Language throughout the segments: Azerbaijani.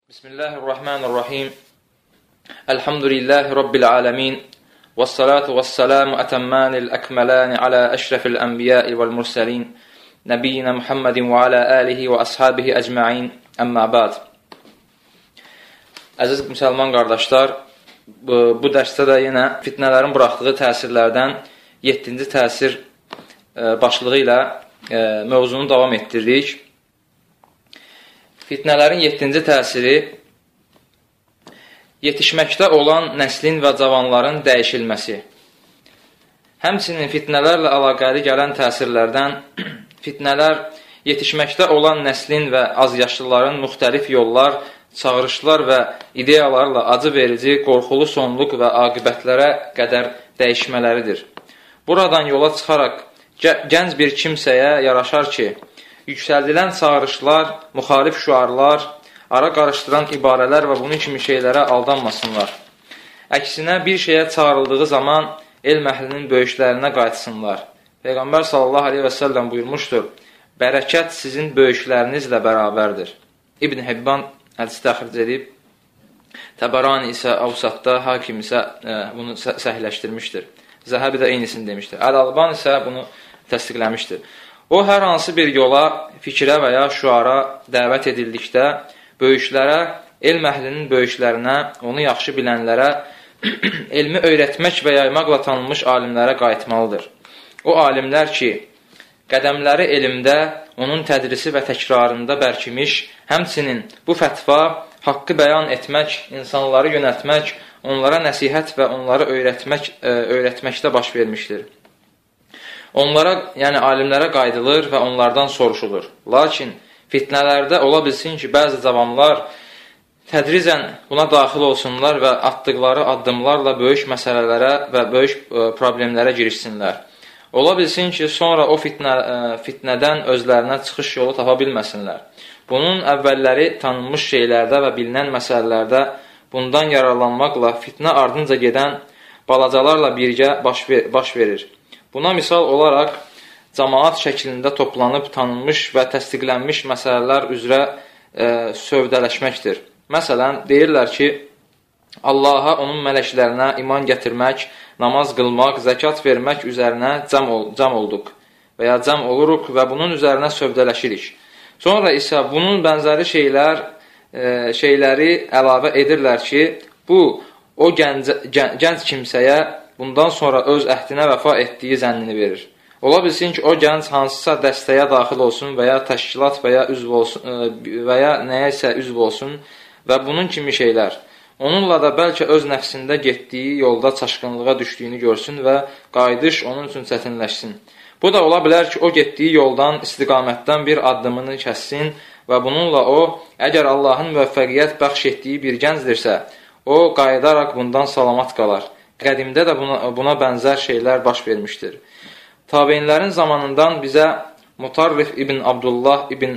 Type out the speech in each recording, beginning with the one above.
Bismillahirrahmanirrahim. Elhamdülillahi Rabbil alemin. Vessalatu vesselamu etemmanil ekmelani ala eşrefil enbiyai vel murselin. Nebiyyina Muhammedin ve ala alihi ve ashabihi ecma'in. Əmmə ba'd. Əziz müsəlman qardaşlar, bu dərsdə də yenə fitnələrin buraxdığı təsirlərdən 7-ci təsir başlığı ilə mövzunu davam etdirdik. Fitnələrin 7-ci təsiri yetişməkdə olan nəslin və cavanların dəyişilməsi. Həmçinin fitnələrlə əlaqəli gələn təsirlərdən fitnələr yetişməkdə olan nəslin və azyaşlıların müxtəlif yollar, çağırışlar və ideyalarla acı verici, qorxulu sonluq və aqibətlərə qədər dəyişmələridir. Buradan yola çıxaraq gənc bir kimsəyə yaraşar ki, yüksəldilən çağırışlar, müxalif şüarlar, ara qarışdıran ibarələr və bunun kimi şeylərə aldanmasınlar. Əksinə, bir şeyə çağırıldığı zaman elm əhlinin böyüklərinə qayıtsınlar. Peyğəmbər sallallahu aleyhi və səlləm buyurmuşdur, bərəkət sizin böyüklərinizlə bərabərdir. İbn Hibban hədisi təxric edib, Təbərani isə Avsatda, Hakim isə bunu səhihləşdirmişdir. Zəhəbi də eynisini demişdir. Əl-Alban isə bunu təsdiqləmişdir. O, hər hansı bir yola, fikrə və ya şüara dəvət edildikdə, böyüklərə, elm əhlinin böyüklərinə, onu yaxşı bilənlərə, elmi öyrətmək və yaymaqla tanınmış alimlərə qayıtmalıdır. O alimlər ki, qədəmləri elmdə, onun tədrisi və təkrarında bərkimiş, həmçinin bu fətva, haqqı bəyan etmək, insanları yönəltmək, onlara nəsihət və onları öyrətməkdə baş vermişdir. Onlara, yəni alimlərə qayıdılır və onlardan soruşulur. Lakin fitnələrdə ola bilsin ki, bəzi cavanlar tədricən buna daxil olsunlar və atdıqları addımlarla böyük məsələlərə və böyük problemlərə girişsinlər. Ola bilsin ki, sonra o fitnədən özlərinə çıxış yolu tapa bilməsinlər. Bunun əvvəlləri tanınmış şeylərdə və bilinən məsələlərdə bundan yararlanmaqla fitnə ardınca gedən balacalarla birgə baş verir. Buna misal olaraq, cəmaat şəklində toplanıb tanınmış və təsdiqlənmiş məsələlər üzrə sövdələşməkdir. Məsələn, deyirlər ki, Allaha, onun mələklərinə iman gətirmək, namaz qılmaq, zəkat vermək üzərinə cəm olduq və ya cəm oluruq və bunun üzərinə sövdələşirik. Sonra isə bunun bənzəri şeyləri əlavə edirlər ki, bu, o gənc kimsəyə bundan sonra öz əhdinə vəfa etdiyi zənnini verir. Ola bilsin ki, o gənc hansısa dəstəyə daxil olsun və ya təşkilat və ya nəyəsə üzv olsun və bunun kimi şeylər. Onunla da bəlkə öz nəfsində getdiyi yolda çaşqınlığa düşdüyünü görsün və qayıdış onun üçün çətinləşsin. Bu da ola bilər ki, o getdiyi yoldan, istiqamətdən bir addımını kəssin və bununla o, əgər Allahın müvəffəqiyyət bəxş etdiyi bir gəncdirsə, o qayıdaraq bundan salamat qalar. Qədimdə də buna bənzər şeylər baş vermişdir. Tabeinlərin zamanından bizə Mutarrif ibn Abdullah ibn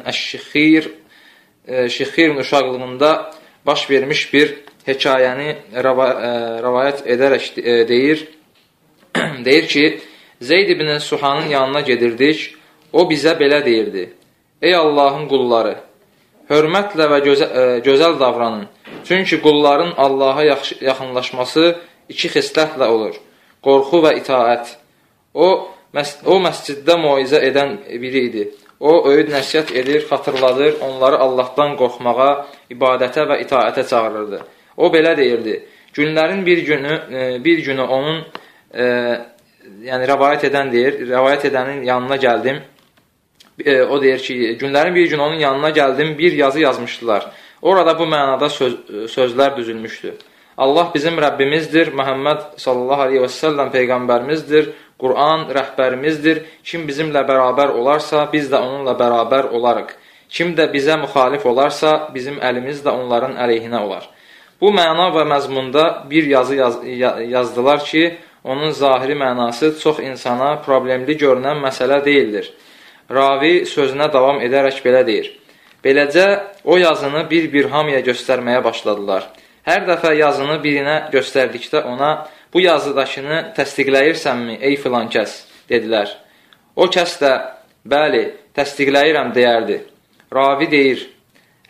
Şixir uşaqlığında baş vermiş bir hekayəni rəvayət edərək deyir. Deyir ki, Zeyd ibn Suhanın yanına gedirdik, o bizə belə deyirdi. Ey Allahın qulları, hörmətlə və gözəl davranın. Çünki qulların Allaha yaxınlaşması iki xislətlə olur, qorxu və itaət. O məsciddə moizə edən biri idi. O, öyüd nəsihət edir, xatırladır, onları Allahdan qorxmağa, ibadətə və itaətə çağırırdı. O belə deyirdi, günlərin bir günü onun, yəni rəvayət edənin yanına gəldim. O deyir ki, günlərin bir günü onun yanına gəldim, bir yazı yazmışdılar. Orada bu mənada sözlər düzülmüşdü. Allah bizim Rəbbimizdir, Məhəmməd sallallahu aleyhi və səlləm Peyğəmbərimizdir, Qur'an rəhbərimizdir. Kim bizimlə bərabər olarsa, biz də onunla bərabər olarıq. Kim də bizə müxalif olarsa, bizim əlimiz də onların əleyhinə olar. Bu məna və məzmunda bir yazı yazdılar ki, onun zahiri mənası çox insana problemli görünən məsələ deyildir. Ravi sözünə davam edərək belə deyir. Beləcə, o yazını bir hamıya göstərməyə başladılar. Hər dəfə yazını birinə göstərdikdə ona, bu yazıdakını təsdiqləyirsənmi, ey filan kəs, dedilər. O kəs də, bəli, təsdiqləyirəm, deyərdi. Ravi deyir,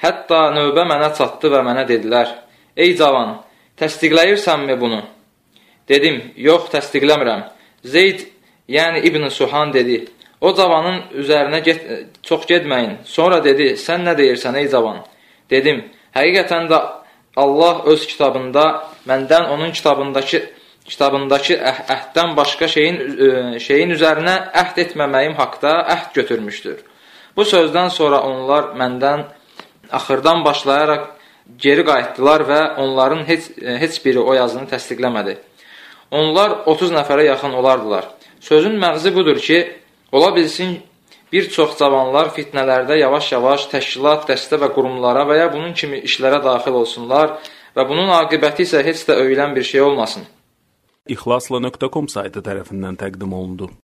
Hətta növbə mənə çatdı və mənə dedilər: Ey cavan, təsdiqləyirsənmi bunu? Dedim: Yox, təsdiqləmirəm. Zeyd, yəni İbn Suhan dedi: O cavanın üzərinə çox getməyin. Sonra dedi: Sən nə deyirsən ey cavan? Dedim: Həqiqətən də Allah öz kitabında məndən onun kitabındakı əhddən başqa şeyin üzərinə əhd etməməyim haqda əhd götürmüşdür. Bu sözdən sonra onlar məndən axırdan başlayaraq geri qayıtdılar və onların heç biri o yazını təsdiqləmədi. Onlar 30 nəfərə yaxın olardılar. Sözün məğzi budur ki, ola bilsin bir çox cavanlar fitnələrdə yavaş-yavaş təşkilat, dəstə və qurumlara və ya bunun kimi işlərə daxil olsunlar və bunun aqibəti isə heç də öyülən bir şey olmasın. İxlasla.com saytı tərəfindən təqdim olundu.